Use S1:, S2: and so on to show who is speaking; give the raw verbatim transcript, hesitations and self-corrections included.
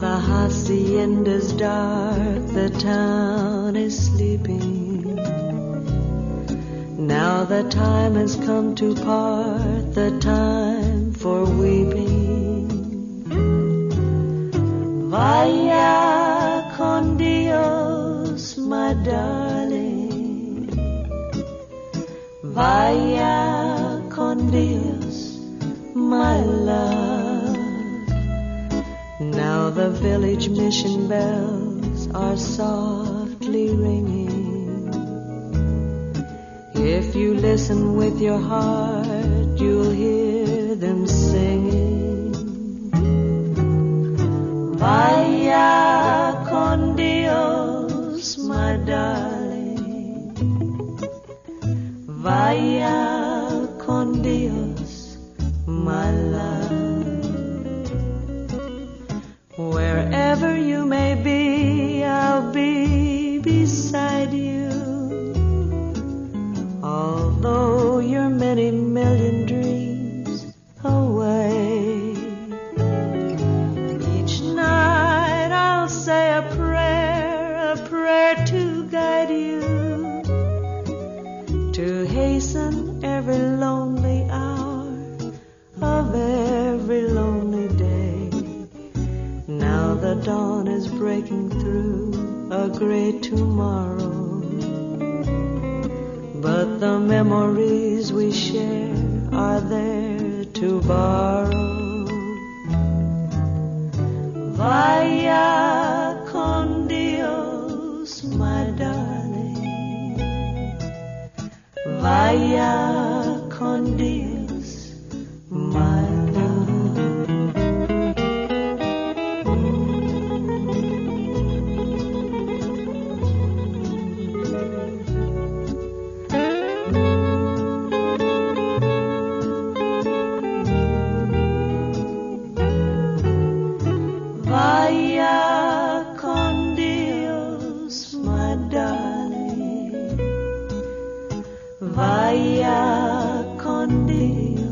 S1: the hacienda's dark, the town is sleeping. Now the time has come to part, the time for weeping. Vaya con Dios, my darling. Vaya con Dios, my love. Now the village mission bells are softly ringing. If you listen with your heart, you'll hear them singing. Vaya con Dios, my darling. Vaya con Dios, my love. Wherever you may be, I'll be beside you. Although you're many million dreams away, each night I'll say a prayer, a prayer to guide you, to hasten every lonely hour of every lonely day. Now the dawn is breaking through a great tomorrow, but the memories we share are there to borrow. Vaya con Dios, my darling. Vaya con Dios, my love. Vaya con Dios, my darling. Vaya con Dios.